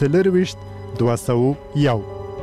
23 201.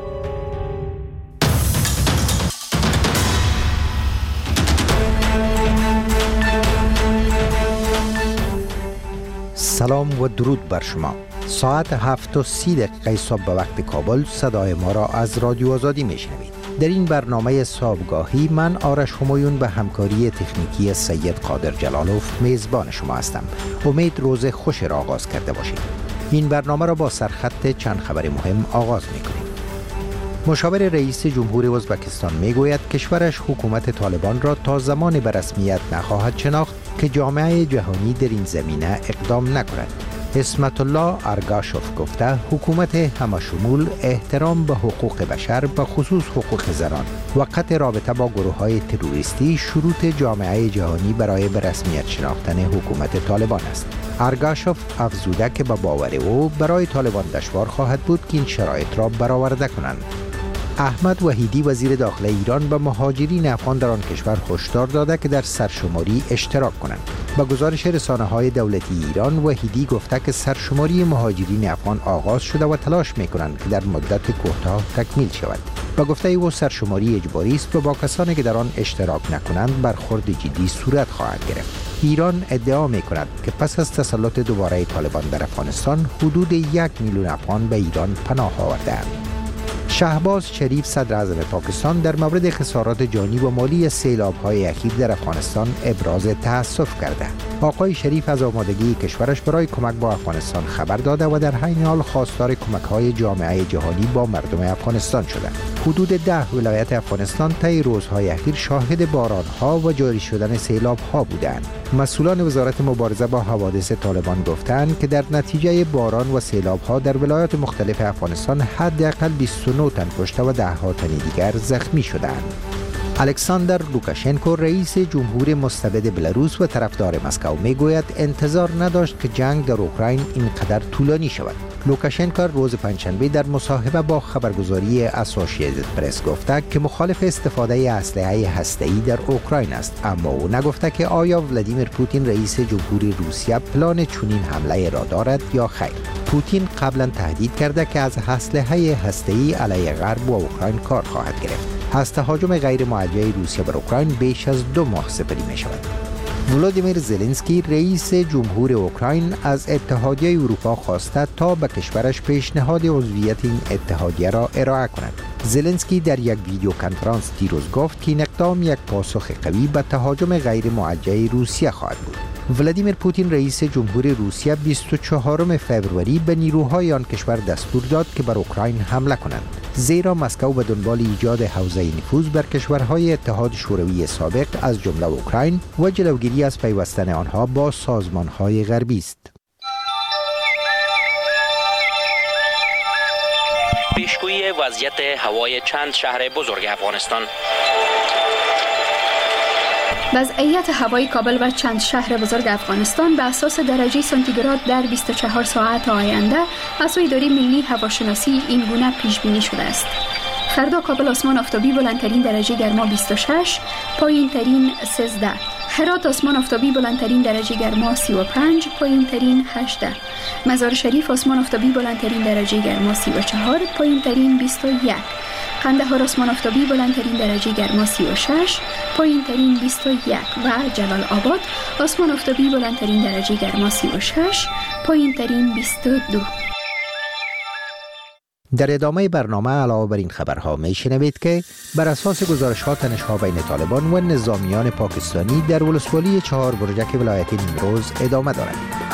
سلام و درود بر شما. ساعت 7:30 صبح به وقت کابل صدای ما را از رادیو آزادی میشنوید. در این برنامه صبحگاهی من آرش همایون به همکاری تکنیکی سید قادر جلالوف میزبان شما هستم. امید روز خوش را آغاز کرده باشید. این برنامه را با سرخط چند خبر مهم آغاز میکنیم. مشاور رئیس جمهور ازبکستان میگوید کشورش حکومت طالبان را تا زمان به رسمیت نخواهد شناخت که جامعه جهانی در این زمینه اقدام نکند. اسمت الله ارگاشوف گفته حکومت همشمول احترام به حقوق بشر به خصوص حقوق زنان و قطع رابطه با گروه‌های تروریستی شروط جامعه جهانی برای به رسمیت شناختن حکومت طالبان است. ارگاشوف افزوده که به باور او برای طالبان دشوار خواهد بود که این شرایط را برآورده کنند. احمد وحیدی وزیر داخله ایران به مهاجرین افغان در آن کشور هشدار داده که در سرشماری اشتراک کنند. با گزارش رسانه‌های دولتی ایران، وحیدی گفته که سرشماری مهاجرین افغان آغاز شده و تلاش می‌کنند که در مدت کوتاه تکمیل شود. با گفته او سرشماری اجباری است و با کسانی که در آن اشتراک نکنند برخورد جدی صورت خواهد گرفت. ایران ادعا می‌کند که پس از تسلط دوباره طالبان در افغانستان حدود 1 میلیون افغان به ایران پناه آورده‌اند. شهباز شریف صدر اعظم پاکستان در مورد خسارات جانی و مالی سیلاب‌های اخیر در افغانستان ابراز تأسف کرده. آقای شریف از آمادگی کشورش برای کمک با افغانستان خبر داده و در همین حال خواستار کمک‌های جامعه جهانی با مردم افغانستان شده. حدود 10 ولایت افغانستان طی روزهای اخیر شاهد باران‌ها و جاری شدن سیلاب‌ها بودند. مسئولان وزارت مبارزه با حوادث طالبان گفتند که در نتیجه باران و سیلاب‌ها در ولایات مختلف افغانستان حداقل 29 تن کشته و 10 ها تن دیگر زخمی شدند. الکساندر لوکاشنکو رئیس جمهور مستبد بلاروس و طرفدار مسکو میگوید انتظار نداشت که جنگ در اوکراین اینقدر طولانی شود. لوکاشنکو روز پنجشنبه در مصاحبه با خبرگزاری اسوسییتد پرس گفته که مخالف استفاده اسلحه هسته‌ای در اوکراین است، اما او نگفته که آیا ولادیمیر پوتین رئیس جمهور روسیه پلان چنین حمله را دارد یا خیر. پوتین قبلا تهدید کرده که از اسلحه هسته‌ای علیه غرب و اوکراین کار خواهد گرفت. از تهاجم غیر موجه روسیه بر اوکراین بیش از 2 ماه سپری می شود. ولادیمیر زلنسکی رئیس جمهور اوکراین از اتحادیه اروپا خواسته تا به کشورش پیشنهاد عضویت این اتحادیه را ارائه کند. زلنسکی در یک ویدیو کنفرانس دیروز گفت که این اقدام یک پاسخ قوی به تهاجم غیر موجه روسیه خواهد بود. ولادیمیر پوتین رئیس جمهور روسیه 24 فوریه به نیروهای آن کشور دستور داد که بر اوکراین حمله کنند، زیرا مسکو به دنبال ایجاد حوزه نفوذ بر کشورهای اتحاد شوروی سابق از جمله اوکراین و جلوگیری از پیوستن آنها با سازمانهای غربی است. پیشگویی وضعیت هوای چند شهر بزرگ افغانستان. وضعیت هوای کابل و چند شهر بزرگ افغانستان به اساس درجه سانتیگراد در 24 ساعت آینده از سوی اداره ملی هواشناسی این گونه پیش بینی شده است. فردا کابل آسمان آفتابی بلندترین درجه گرما 26، پایین ترین 13. هرات آسمان آفتابی بلندترین درجه گرما 35، پایین ترین 18. مزار شریف آسمان آفتابی بلندترین درجه گرما 34، پایین ترین 21. قندهار آسمان آفتابی بلندترین درجه گرما 36، پایین ترین 21 و جلال آباد آسمان آفتابی بلندترین درجه گرما 36، پایین ترین 22. در ادامه برنامه علاوه بر این خبرها میشنوید که بر اساس گزارش‌ها تنش‌ها بین طالبان و نظامیان پاکستانی در ولسوالی 4 برجک ولایت نیمروز ادامه دارد.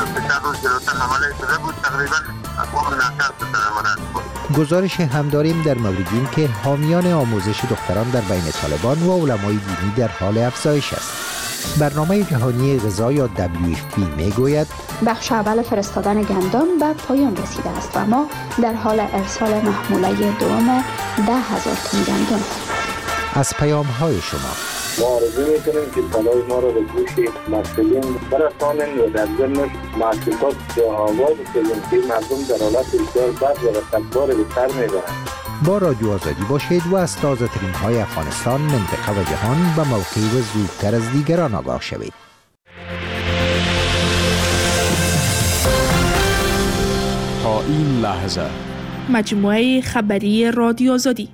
گزارش هم داریم در مورد این که حامیان آموزش دختران در بین طالبان و علمای دینی در حال افزایش است. برنامه جهانی غذا یا WFP میگوید بخش اول فرستادن گندم به پایان رسیده است و ما در حال ارسال محموله دوم 10,000 تن گندم. از پیام‌های شما ما آرزو می‌کنیم که صدای ما را به گوش مسئولین برسانند و در ضمن محققات به آواز سوزنده مردم در حالت بسیار بد و رسدبار به سر می‌برند. با رادیو آزادی باشید و از تازه ترین های افغانستان، منطقه و جهان به موقع و زودتر از دیگران آگاه شوید. تا این لحظه. مجموعه خبری رادیو آزادی.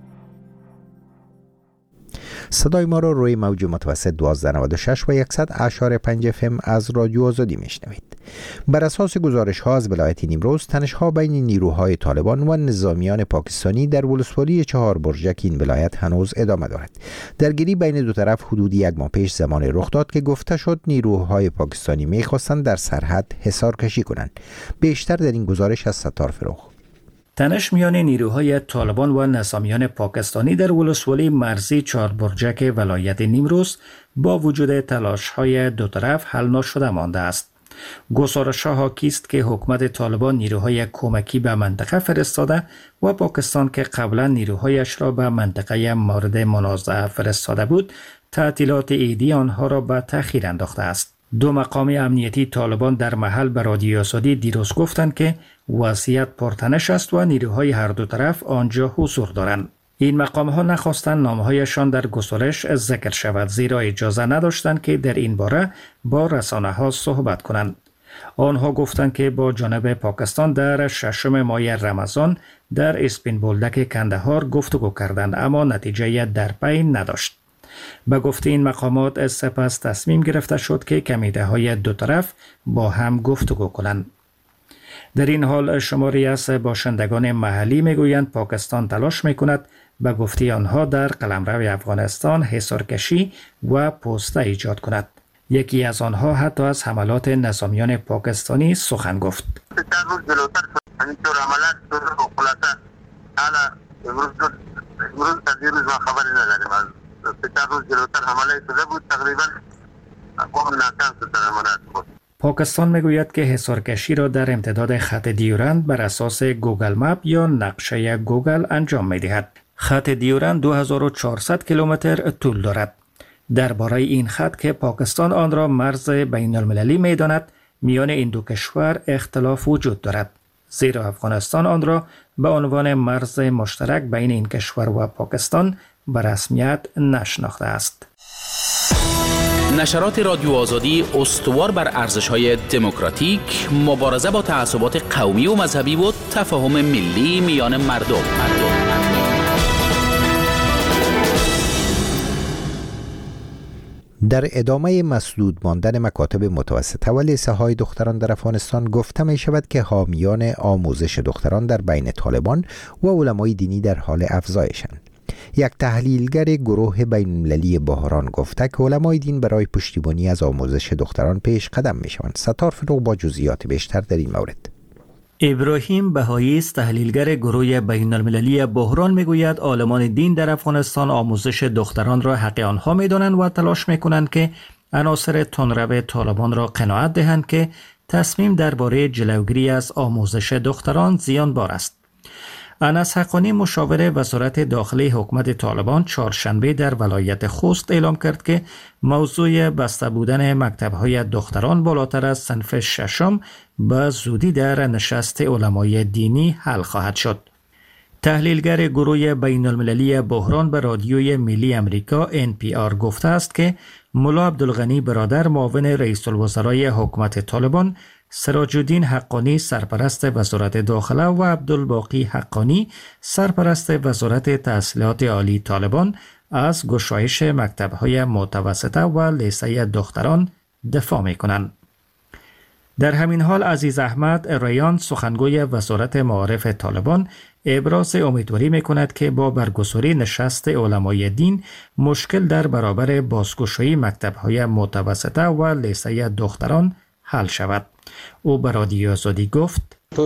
صدای ما را روی موج متوسط 1296 و 100.5 FM از رادیو آزادی میشنوید. بر اساس گزارش ها از ولایت نیمروز، تنش ها بین نیروهای طالبان و نظامیان پاکستانی در ولسوالی 4 برجک این ولایت هنوز ادامه دارد. درگیری بین دو طرف حدود 1 ماه پیش زمان رخ داد که گفته شد نیروهای پاکستانی میخواستند در سرحد حصار کشی کنند. بیشتر در این گزارش از ستار فروغ. تنش میان نیروهای طالبان و نظامیان پاکستانی در ولسوالی مرزی 4 برجک ولایت نیمروز با وجود تلاش‌های دو طرف حل نشده مانده است. گزارش‌ها حاکی است که حکومت طالبان نیروهای کمکی به منطقه فرستاده و پاکستان که قبلا نیروهایش را به منطقه مورد منازعه فرستاده بود، تعطیلات عیدی آنها را به تأخیر انداخته است. دو مقام امنیتی طالبان در محل به رادیو آزادی دیروز گفتند که وضعیت پرتنش است و نیروهای هر دو طرف آنجا حضور دارند. این مقام ها نخواستند نامهایشان در گزارش ذکر شود، زیرا اجازه نداشتند که در این باره با رسانه ها صحبت کنند. آنها گفتند که با جانب پاکستان در 6 ماه رمضان در اسپین بولدک کندهار گفتگو کردند، اما نتیجه در پی نداشت. به گفته این مقامات سپس تصمیم گرفته شد که کمیته های دو طرف با هم گفتگو کنند. در این حال شماری از باشندگان محلی میگویند پاکستان تلاش میکند به گفته آنها در قلمرو افغانستان حصارکشی و پوسته ایجاد کند. یکی از آنها حتی از حملات نظامیان پاکستانی سخن گفت. پاکستان میگوید که حصارکشی را در امتداد خط دیورند بر اساس گوگل مپ یا نقشه گوگل انجام می‌دهد. خط دیورند 2400 کیلومتر طول دارد. درباره این خط که پاکستان آن را مرز بین المللی می‌داند، میان این دو کشور اختلاف وجود دارد، زیرا افغانستان آن را به عنوان مرز مشترک بین این کشور و پاکستان به رسمیت نشناخته است. نشرات رادیو آزادی استوار بر ارزش‌های دموکراتیک، مبارزه با تعصبات قومی و مذهبی و تفاهم ملی میان مردم. در ادامه مسدود ماندن مکاتب متوسطه و لیسه‌های دختران در افغانستان گفته می شود که حامیان آموزش دختران در بین طالبان و علمای دینی در حال افزایشند. یک تحلیلگر گروه بین‌المللی بحران گفته که علمای دین برای پشتیبانی از آموزش دختران پیش قدم می شوند. ستار فروغ با جزئیات بیشتر در این مورد. ابراهیم بهایی تحلیلگر گروه بین‌المللی بحران میگوید عالمان دین در افغانستان آموزش دختران را حق آنها می‌دانند و تلاش می‌کنند که عناصر تندرو طالبان را قناعت دهند که تصمیم درباره جلوگیری از آموزش دختران زیانبار است. انس حقانی مشاور وزارت داخلی حکومت طالبان چهارشنبه در ولایت خوست اعلام کرد که موضوع بسته بودن مکتب‌های دختران بالاتر از صنف ششم به زودی در نشست علمای دینی حل خواهد شد. تحلیلگر گروه بین‌المللی بحران به رادیوی ملی امریکا NPR گفته است که ملا عبدالغنی برادر معاون رئیس الوزرای حکومت طالبان، سراج الدین حقانی سرپرست وزارت داخله و عبدالباقی حقانی سرپرست وزارت تحصیلات عالی طالبان از گشایش مکتب‌های متوسطه و لیسه دختران دفاع می‌کنند. در همین حال عزیز احمد ریان سخنگوی وزارت معارف طالبان ابراز امیدواری می‌کند که با برگزاری نشست علمای دین مشکل در برابر بازگشایی مکتب‌های متوسطه و لیسه دختران حل شود. او به رادیو آزادی گفت: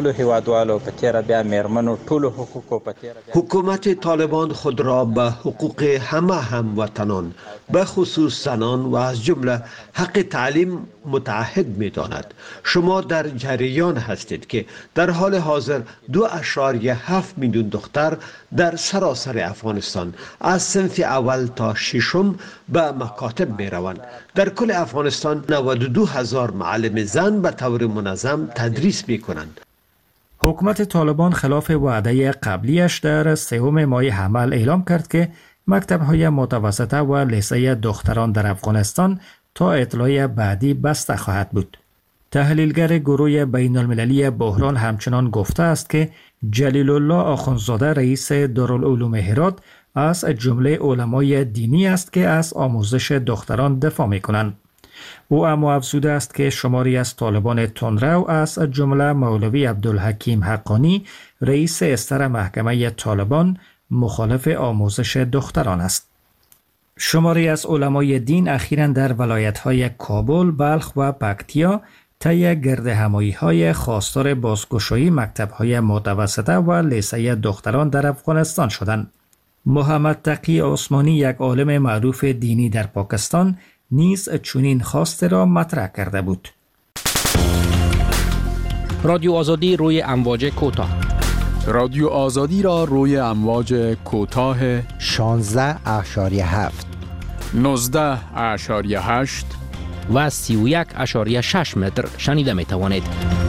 حکومت طالبان خود را به حقوق همه هموطنان به خصوص زنان و از جمله حق تعلیم متعهد می داند. شما در جریان هستید که در حال حاضر 2.7 میلیون دختر در سراسر افغانستان از صنف اول تا ششم به مکاتب می روند. در کل افغانستان 92,000 معلم زن به طور منظم تدریس می کنند. حکومت طالبان خلاف وعده قبلیش در 3 ماه حمل اعلام کرد که مکتب‌های متوسطه و لیسه دختران در افغانستان تا اطلاع بعدی بسته خواهد بود. تحلیلگر گروه بین المللی بحران همچنان گفته است که جلیل الله آخوندزاده رئیس دارالعلوم هرات از جمله علمای دینی است که از آموزش دختران دفاع می‌کنند. او اما افزوده است که شماری از طالبان تندرو از جمله مولوی عبدالحکیم حقانی رئیس استر محکمه طالبان مخالف آموزش دختران است. شماری از علمای دین اخیراً در ولایت‌های کابل، بلخ و پکتیا طی گردهمایی‌های خواستار بازگشایی مکتب‌های متوسطه و لیسه دختران در افغانستان شدند. محمد تقی عثمانی، یک عالم معروف دینی در پاکستان، نیز چنین خواست را مطرح کرده بود. رادیو آزادی روی امواج کوتاه. رادیو آزادی را روی امواج کوتاه 16.7 19.8 و 31.6 متر شنیده می توانید.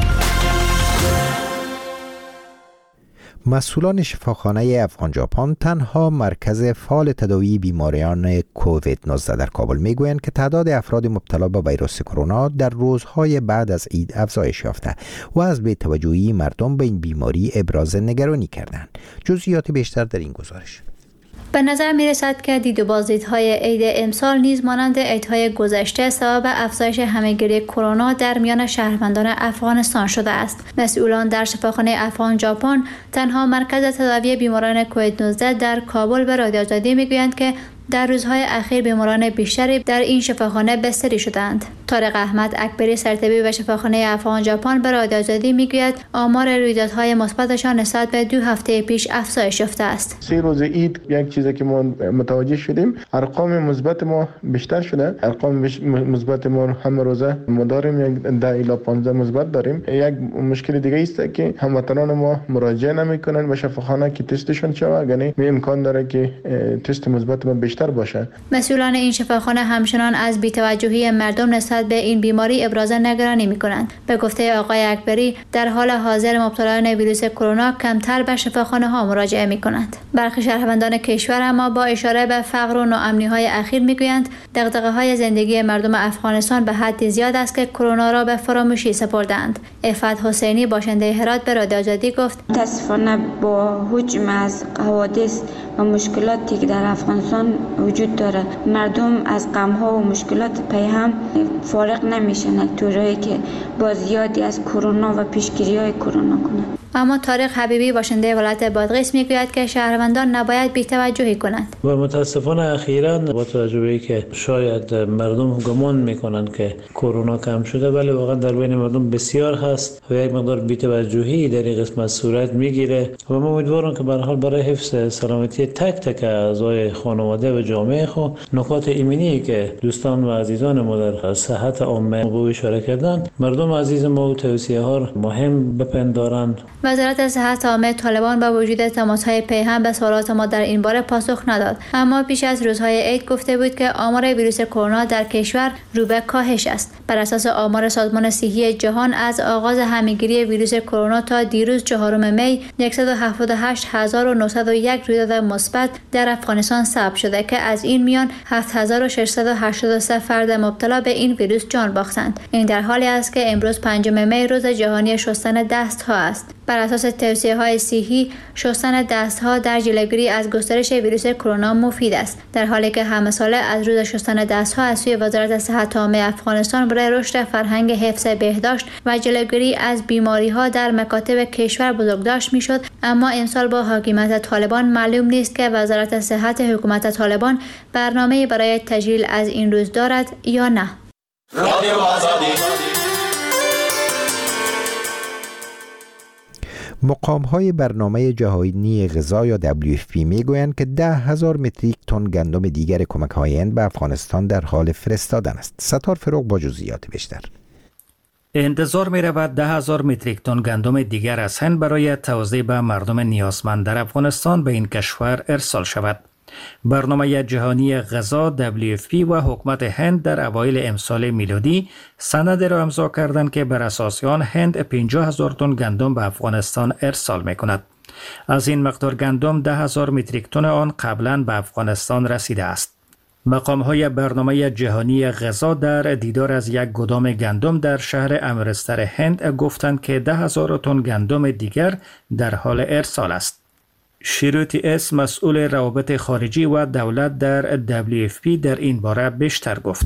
مسئولان شفاخانه افغان ژاپن تنها مرکز فعال تداوی بیماریان کووید 19 در کابل میگویند که تعداد افراد مبتلا به ویروس کرونا در روزهای بعد از عید افزایش یافته و از بی‌توجهی مردم به این بیماری ابراز نگرانی کردند. جزئیات بیشتر در این گزارش. به نظر می رسد که دید و بازدیدهای عید امسال نیز مانند عیدهای گذشته سبب افزایش همه‌گیری کرونا در میان شهروندان افغانستان شده است. مسئولان در شفاخانه افغان ژاپن تنها مرکز تداوی بیماران کووید 19 در کابل به رادیو آزادی میگویند که در روزهای اخیر بیماران بیشتری در این شفاخانه بستری شدند. طارق احمد اکبری سرطبیب شفاخانه افغان ژاپن به رادیو آزادی میگوید آمار رویدادهای مثبتشان نسبت به 2 هفته پیش افزایش یافته است. 3 روز عید یک چیزی که ما متوجه شدیم، ارقام مثبت ما بیشتر شده. ارقام مثبت ما هم روزه ما داریم، یک 10 الی 15 مثبت داریم. یک مشکل دیگه است که هموطنان ما مراجعه نمیکنن به شفاخانه که تستشون شود، یعنی امکان داره که تست مثبت ما بیشتر باشه. مسئولان این شفاخانه همچنان از بی‌توجهی مردم نسبت به این بیماری ابراز نگرانی می‌کنند. به گفته آقای اکبری، در حال حاضر مبتلایان ویروس کرونا کمتر به شفاخانه ها مراجعه می‌کنند. برخی شهروندان کشور اما با اشاره به فقر و ناامنی‌های اخیر می‌گویند دغدغه‌های زندگی مردم افغانستان به حدی زیاد است که کرونا را به فراموشی سپردند. عفت حسینی باشنده هرات به رادیو آزادی گفت: متأسفانه با حجم از حوادث و مشکلاتی که در افغانستان وجود داره، مردم از غم‌ها و مشکلات پی هم فارغ نمیشن طوری که با زیادی از کرونا و پیشگیری‌های کرونا کنند. اما طارق حبیبی باشنده ولایت بادغیس میگوید که شهروندان نباید بی‌توجهی کنند. و متاسفانه اخیراً با توجه به که شاید مردم گمان میکنند که کرونا کم شده، ولی واقعا در بین مردم بسیار هست و یک مقدار بی‌توجهی در این قسمت صورت میگیره و ما امیدوارم که به هر حال برای حفظ سلامتی تک تک اعضای خانواده و جامعه خود نکات ایمنی که دوستان و عزیزان ما در صحت عامه به اشاره کردند، مردم عزیز ما و توصیه ها مهم بپندارند. وزارت صحت عامه طالبان با وجود تماس‌های پیهم به سوالات ما در این باره پاسخ نداد، اما پیش از روزهای عید گفته بود که آمار ویروس کرونا در کشور رو به کاهش است. بر اساس آمار سازمان صحی جهان از آغاز همه‌گیری ویروس کرونا تا دیروز 4 می 178,901 رویداد مثبت در افغانستان ثبت شده که از این میان 7683 فرد مبتلا به این ویروس جان باختند. این در حالی است که امروز 5 می روز جهانی شستن دست‌ها است. بر اساس توصیه‌های صحی، شستن دست‌ها در جلوگیری از گسترش ویروس کرونا مفید است، در حالی که همه ساله از روز شستن دست‌ها از سوی وزارت صحت عامه افغانستان برای رشد فرهنگ حفظ بهداشت و جلوگیری از بیماری‌ها در مکاتب کشور بزرگداشت می‌شد، اما امسال با حاکمیت طالبان معلوم نیست که وزارت صحت حکومت طالبان برنامه‌ای برای تجلیل از این روز دارد یا نه. رادیو آزادی. مقام‌های برنامه جهانی غذا یا WFP میگویند که 10,000 متریک تن گندم دیگر کمک‌های هند به افغانستان در حال فرستادن است. ستار فروغ با جزئیات بیشتر. انتظار می‌رود 10,000 متریک تن گندم دیگر از هند برای توزیع به مردم نیازمند در افغانستان به این کشور ارسال شود. برنامه جهانی غذا WFP و حکومت هند در اوایل امسال میلادی سند را امضا کردند که بر اساس آن هند 50,000 تن گندم به افغانستان ارسال می‌کند. از این مقدار گندم 10,000 متریک تن آن قبلا به افغانستان رسیده است. مقام‌های برنامه جهانی غذا در دیدار از یک گدام گندم در شهر امرستر هند گفتند که 10,000 تن گندم دیگر در حال ارسال است. شیروتی اس مسئول روابط خارجی و دولت در WFP در این باره بیشتر گفت.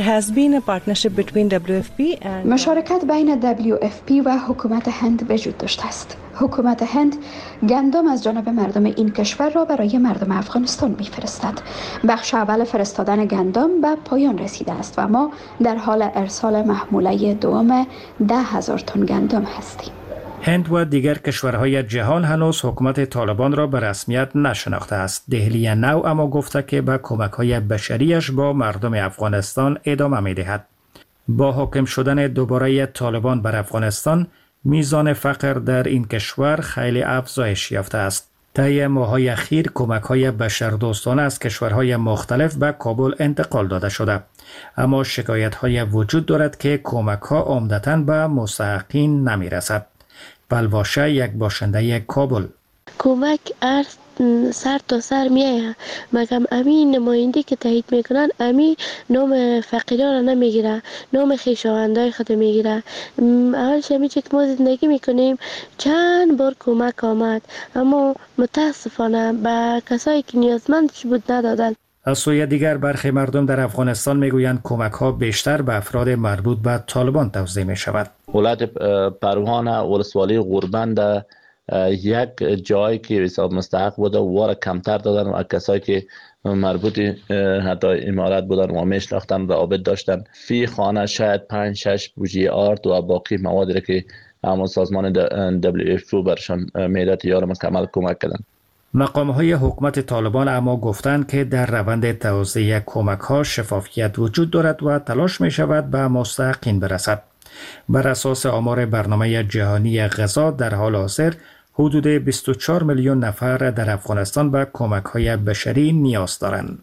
مشارکت بین WFP و حکومت هند وجود داشته است. حکومت هند گندم از جانب مردم این کشور را برای مردم افغانستان می‌فرستد. بخش اول فرستادن گندم به پایان رسیده است و ما در حال ارسال محموله دوم 10,000 تن گندم هستیم. هند و دیگر کشورهای جهان هنوز حکومت طالبان را به رسمیت نشناخته است. دهلی نو اما گفته که به کمک‌های بشریش با مردم افغانستان ادامه می‌دهد. با حاکم شدن دوباره طالبان بر افغانستان، میزان فقر در این کشور خیلی افزایش یافته است. طی ماه‌های اخیر کمک‌های بشردوستانه از کشورهای مختلف به کابل انتقال داده شده. اما شکایت‌های وجود دارد که کمک‌ها عمدتاً به مستحقین نمی‌رسد. بلواشه یک باشنده کابل: کمک سر تا سر میایه، مگم امی نماینده که تایید میکنن امی نام فقیران را نمیگیره، نام خویشاوندای خود میگیره. اولش همی چه که ما زندگی میکنیم چند بار کمک آمد، اما متاسفانه به کسایی که نیازمندش بود ندادن. از سوی دیگر برخی مردم در افغانستان میگویند کمک ها بیشتر به افراد مربوط به طالبان توزیع می شود. ولایت پروان ولسوالی غوربند یک جایی که حساب مستحق بوده و کمتر دادن و کسایی که مربوط حتی امارات بودن و میشناختن رابط داشتن فی خانه شاید 5-6 بوجی آرد و باقی موادی که همون سازمان WFP برشان میداد یار مکمل کمک کردن. مقام‌های حکومت طالبان اما گفتند که در روند توزیع کمک‌ها شفافیت وجود دارد و تلاش می‌شود به مستحقین برسد. بر اساس آمار برنامه جهانی غذا در حال حاضر حدود 24 میلیون نفر در افغانستان به کمک‌های بشری نیاز دارند.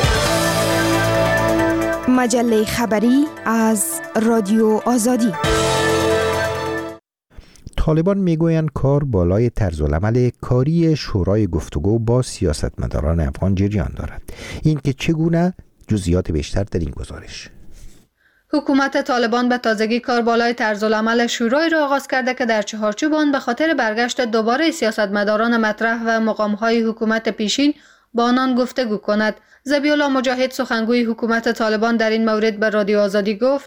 مجله خبری از رادیو آزادی. طالبان میگویند کار بالای طرزالعمل کاری شورای گفتگو با سیاستمداران افغان جریان دارد. این که چگونه؟ جزئیات بیشتر در این گزارش. حکومت طالبان به تازگی کار بالای طرزالعمل شورای را آغاز کرده که در چهارچوب آن به خاطر برگشت دوباره سیاستمداران مطرح و مقام‌های حکومت پیشین با آنان گفتگو کند. ذبیح‌الله مجاهد سخنگوی حکومت طالبان در این مورد به رادیو آزادی گفت: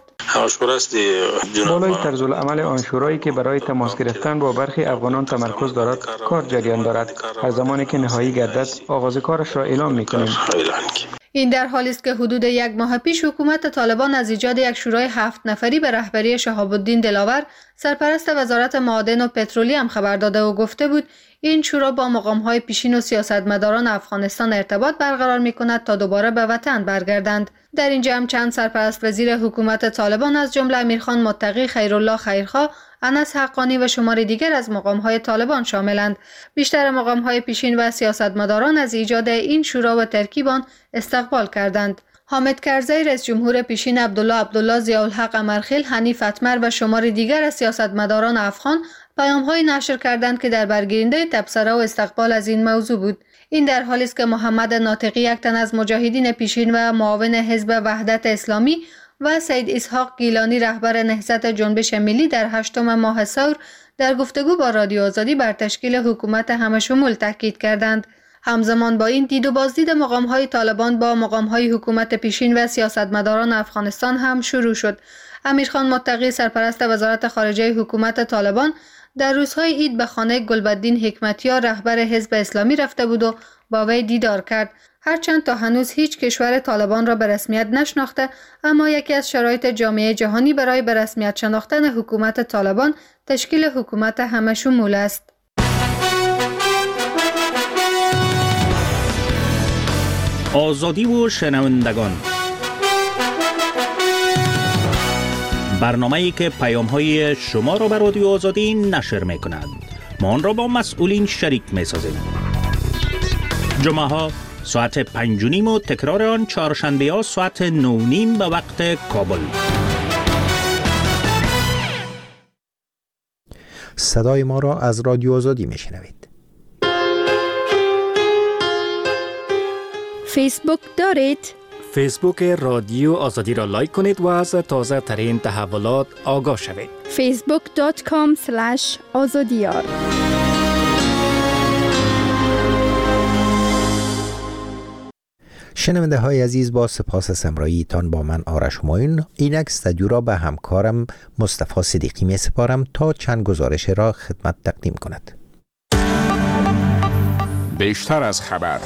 بالای طرزالعمل آن شورایی که برای تماس گرفتن با برخی افغانان تمرکز دارد کار جریان دارد. هر زمانی که نهایی گردد آغاز کارش را اعلام می‌کنیم. این در حالی است که حدود یک ماه پیش حکومت طالبان از ایجاد یک شورای 7 نفری به رهبری شهاب الدین دلاور سرپرست وزارت معادن و پترولیوم خبر داده و گفته بود این شورا با مقام‌های پیشین و سیاستمداران افغانستان ارتباط برقرار می‌کند تا دوباره به وطن برگردند. در این جمع چند سرپرست وزیر حکومت طالبان از جمله امیرخان متقی، خیرالله خیرخواه، انس حقانی و شمار دیگر از مقام‌های طالبان شاملند. بیشتر مقام‌های پیشین و سیاستمداران از ایجاد این شورا و ترکیب آن استقبال کردند. حامد کرزی رئیس جمهور پیشین، عبدالله ضیاءالحق امرخیل، حنیف اتمر و شمار دیگر از سیاستمداران افغان پیام‌های نشر کردند که در برگیرنده تبصره و استقبال از این موضوع بود. این در حالی است که محمد ناطقی، یک تن از مجاهدین پیشین و معاون حزب وحدت اسلامی، و سید اسحاق گیلانی رهبر نهضت جنبش ملی در 8 ماه ثور در گفتگو با رادیو آزادی بر تشکیل حکومت همشمول تاکید کردند. همزمان با این دید و بازدید مقام‌های طالبان با مقام‌های حکومت پیشین و سیاستمداران افغانستان هم شروع شد. امیرخان متقی، سرپرست وزارت خارجه حکومت طالبان، در روزهای عید به خانه گلبدین حکمتیار رهبر حزب اسلامی رفته بود و با وی دیدار کرد. هرچند تا هنوز هیچ کشور طالبان را به رسمیت نشناخته، اما یکی از شرایط جامعه جهانی برای به رسمیت شناختن حکومت طالبان تشکیل حکومت همشمول است. آزادی و شنوندگان، برنامه‌ای که پیام‌های شما را به رادیو آزادی نشر می‌کند. ما آن را با مسئولین شریک می‌سازیم. جمعه‌ها ساعت 5:30 و تکرار آن چهارشنبه‌ها ساعت 9:30 به وقت کابل. صدای ما را از رادیو آزادی میشنوید. فیسبوک دارید؟ فیسبوک رادیو آزادی را لایک کنید و از تازه ترین تحولات آگاه شوید. facebook.com/azadiyar. شنونده های عزیز، با سپاس سمراییتان با من آرش همایون اینک استودیو را به همکارم مصطفی صدیقی می سپارم تا چند گزارش را خدمت تقدیم کند. بیشتر از خبر.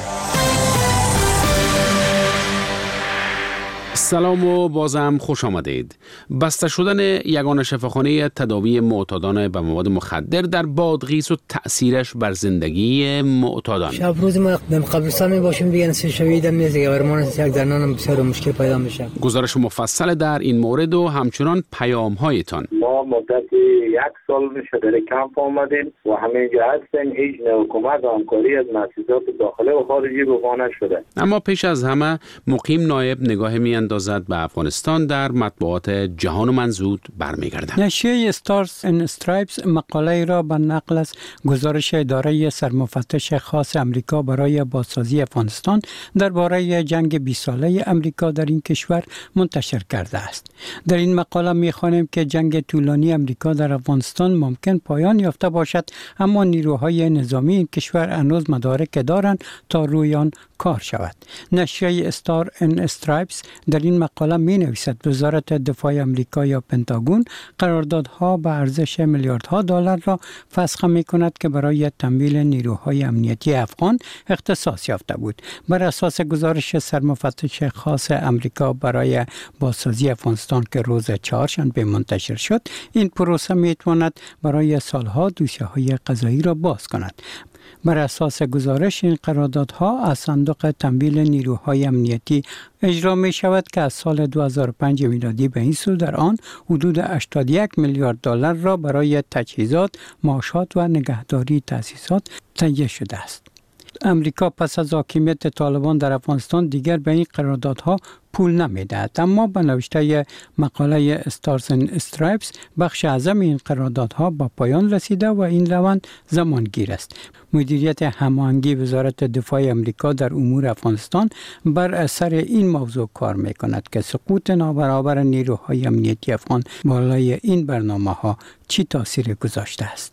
سلام و بازم خوش آمدید. بسته شدن یگان شفاخانه تداوی معتادان به مواد مخدر در بادغیس و تأثیرش بر زندگی معتادان. شب روز ما در قبرستان می باشیم دیگه نسل شویدم نیست دیگه، برمان یک درنانم بسیار مشکل پیدا میشه. گزارش مفصل در این مورد و همچنان پیام هایتان. ما مدت 1 سال میشه در کمپ آمدیم و همینجا هستیم. هیچ نوع کمک و همکاری از مؤسسات داخلی و خارجی به ما نشده. اما پیش از همه مقیم نایب نگاه میاندازد به افغانستان در مطبوعات جهان و منزود برمیگردد. نشریه استارز ان استرایپس مقاله را به نقل از گزارش اداره سرمفتش خاص امریکا برای بازسازی افغانستان درباره جنگ 20 ساله امریکا در این کشور منتشر کرده است. در این مقاله می‌خوانیم که جنگ طولانی امریکا در افغانستان ممکن پایان یافته باشد، اما نیروهای نظامی این کشور هنوز مدارک دارند تا روی آن کار شود. نشریه استار ان استرایپس در این مقاله می نویسد وزارت دفاع امریکا یا پنتاگون قراردادها به ارزش میلیاردها دلار را فسخ می کند که برای تمویل نیروهای امنیتی افغان اختصاص یافته بود. بر اساس گزارش سرمفتش خاص امریکا برای بازسازی افغانستان که روز چهارشنبه منتشر شد، این پروسه می تواند برای سالها دوسیه‌های قضایی را باز کند. بر اساس گزارش این قراردادها از صندوق تمویل نیروهای امنیتی اجرا می شود که از سال 2005 میلادی به این سو در آن حدود 81 میلیارد دلار را برای تجهیزات، معاشات و نگهداری تأسیسات تهیه شده است. امریکا پس از حاکمیت طالبان در افغانستان دیگر به این قراردادها پول نمیدهد، اما به نوشته مقاله استارز ان استرایپس بخش اعظم این قراردادها با پایان رسیده و این روند زمانگیر است. مدیریت هماهنگی وزارت دفاع امریکا در امور افغانستان بر اثر این موضوع کار میکند که سقوط نابرابر نیروهای امنیتی افغان بالای این برنامه‌ها چی تاثیر گذاشته است.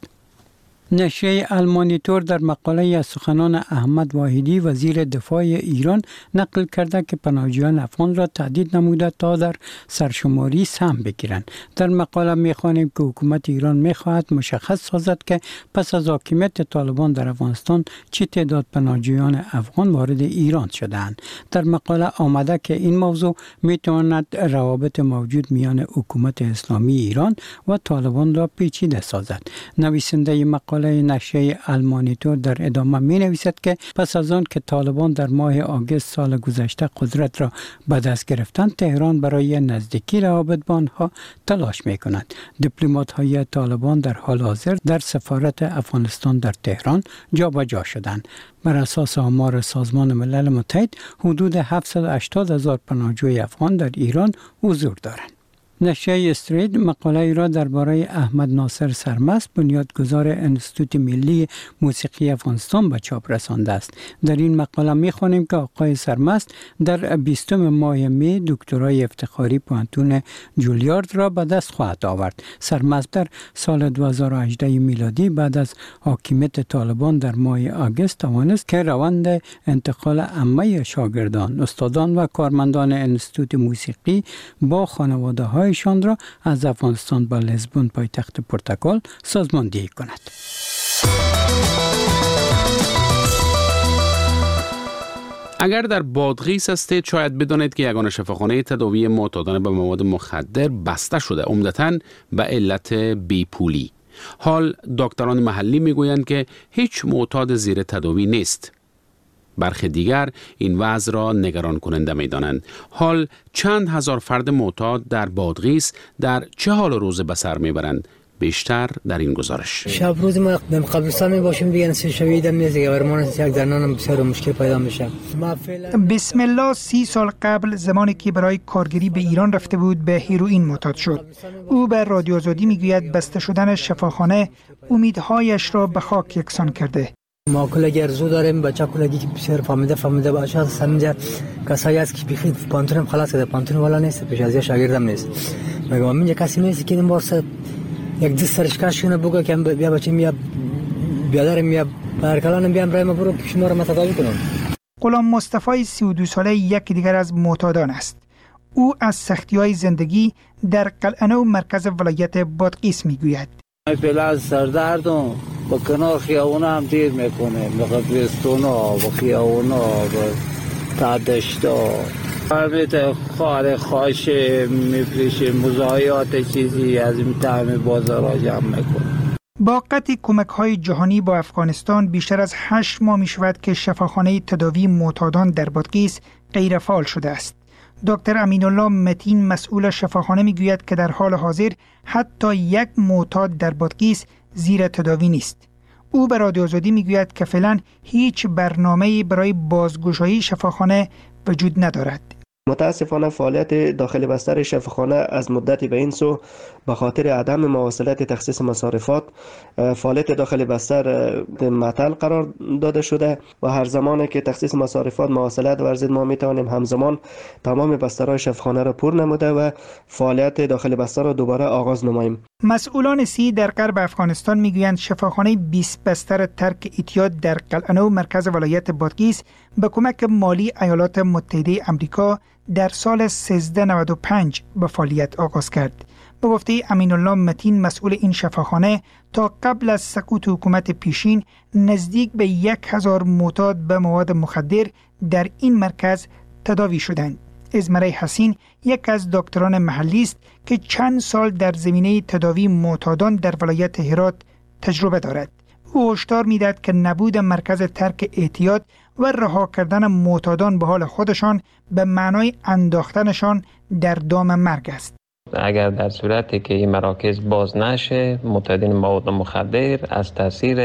نشریه المانیتور در مقاله از سخنان احمد واحدی وزیر دفاع ایران نقل کرده که پناهجویان افغان را تهدید نموده تا در سرشماری سهم بگیرند. در مقاله می‌خوانیم که حکومت ایران می‌خواهد مشخص سازد که پس از حاکمیت طالبان در افغانستان چه تعداد پناهجویان افغان وارد ایران شده‌اند. در مقاله آمده که این موضوع می‌تواند روابط موجود میان حکومت اسلامی ایران و طالبان را پیچیده سازد. نویسنده مقاله نشریه المانیتور در ادامه می نویسد که پس از آن که طالبان در ماه آگوست سال گذشته قدرت را به دست گرفتند، تهران برای نزدیکی روابط با آنها تلاش می کند. دیپلمات های طالبان در حال حاضر در سفارت افغانستان در تهران جابجا شدند. بر اساس آمار سازمان ملل متحد حدود 780,000 پناهجوی افغان در ایران حضور دارند. نشریه استریت مقاله را درباره احمد ناصر سرمست بنیادگذار انستیتوت ملی موسیقی افغانستان به چاپ رسانده است. در این مقاله می‌خوانیم که آقای سرمست در 20 ماه می دکترای افتخاری پوهنتون جولیارد را به دست خواهد آورد. سرمست در سال 2018 میلادی بعد از حاکمیت طالبان در ماه آگوست توانست که روند انتقال عامه شاگردان، استادان و کارمندان انستیتوت موسیقی با خانواده‌های ایشان را از افغانستان به لزبون پایتخت پرتغال سازماندهی کند. اگر در بادغیس هستید شاید بدانید که یگان شفاخانه تداوی معتادان به مواد مخدر بسته شده، عمدتاً به علت بیپولی. حال دکتران محلی میگویند که هیچ معتاد زیر تداوی نیست. برخی دیگر این وضع را نگران کننده می دانند. حال چند هزار فرد معتاد در بادغیس در چه حال و روز به سر می برند؟ بیشتر در این گزارش. شب روز ما در قبرستان می باشیم دیگه نسل شویدم نیست دیگه، برمان یک درنانم بسیار مشکل پیدا میشه. بسم الله 30 سال قبل زمانی که برای کارگری به ایران رفته بود به هیروئین معتاد شد. او به رادیو آزادی میگوید بسته شدن شفاخانه امیدهایش را به خاک یکسان کرده. ما کلگی ارزو داریم، بچه کلگی که بسیار فهمیده باشه سمجه کسایی هست که بخید پانتونم خلاص کرده، پانتون والا نیست، پیش از یه شاگردم نیست. مگه من کسی نیست که این بارسه یک دست سرشکشونه بگه که بیا بچه میا بیادرم میا برکلانم بیام رای ما برو شما رو متداوی کنم. غلام مصطفی 32 ساله یک دیگر از معتادان است. او از سختی‌های زندگی در قلعه‌نو مرکز ولایت بادغیس میگوید. فعلا از سردردم با کنار خیابونا هم دیر میکنه، مقبرستونا و خیابونا و تعدشتا همه خار خاشه میفریشه، مزایات چیزی از این تعمیر بازار جمع میکنه. با قطع کمک‌های جهانی با افغانستان بیشتر از 8 ماه می‌شود که شفاخانه تداوی معتادان در بادغیس غیر فعال شده است. دکتر امین الله متین مسئول شفاخانه میگوید که در حال حاضر حتی یک معتاد در بادغیس زیر تداوی نیست. او به رادیو آزادی میگوید که فعلا هیچ برنامه‌ای برای بازگشایی شفاخانه وجود ندارد. متاسفانه فعالیت داخل بستر شفاخانه از مدتی به این سو به خاطر عدم مواصلت تخصیص مصارفات فعالیت داخل بستر معطل قرار داده شده و هر زمانی که تخصیص مصارفات مواصلت ورزید ما میتوانیم همزمان تمام بسترهای شفاخانه را پر نموده و فعالیت داخل بستر را دوباره آغاز نماییم. مسئولان سی در غرب افغانستان میگویند شفاخانه 20 بستر ترک اعتیاد در قلعه‌نو مرکز ولایت بادغیس به کمک مالی ایالات متحده آمریکا در سال 1395 به فعالیت آغاز کرد. به گفته امین الله متین مسئول این شفاخانه تا قبل از سقوط حکومت پیشین نزدیک به 1000 معتاد به مواد مخدر در این مرکز تداوی شدند. ازمره حسین یک از دکتران محلی است که چند سال در زمینه تداوی معتادان در ولایت هرات تجربه دارد. او هشدار می‌دهد که نبود مرکز ترک اعتیاد و رها کردن معتادان به حال خودشان به معنای انداختنشان در دام مرگ است. اگر در صورتی که این مراکز باز نشه، معتادین مواد مخدر از تاثیر